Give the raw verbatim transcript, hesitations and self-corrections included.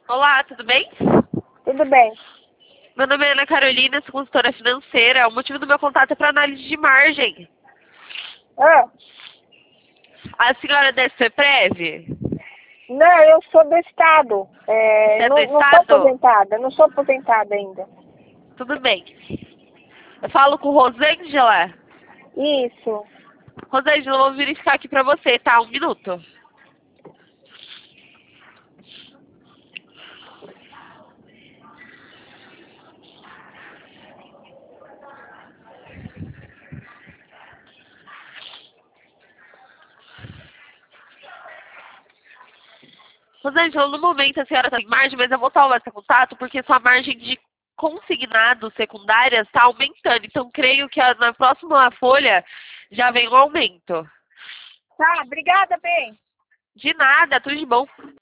Olá, tudo bem? Tudo bem. Meu nome é Ana Carolina, sou consultora financeira. O motivo do meu contato é para análise de margem. Ah, A senhora é da CEPREV? não, eu sou do Estado. Você É, é do não, não sou Estado? aposentada, não sou aposentada ainda. Tudo bem. Eu falo com Rosângela. Isso. Rosângela, eu vou verificar aqui para você, tá? Um minuto. Rosângela, no momento a senhora está em margem, mas eu vou tomar esse contato porque sua margem de consignado secundárias está aumentando. Então, creio que a- na próxima folha já vem um aumento. Tá, obrigada, bem. De nada, tudo de bom.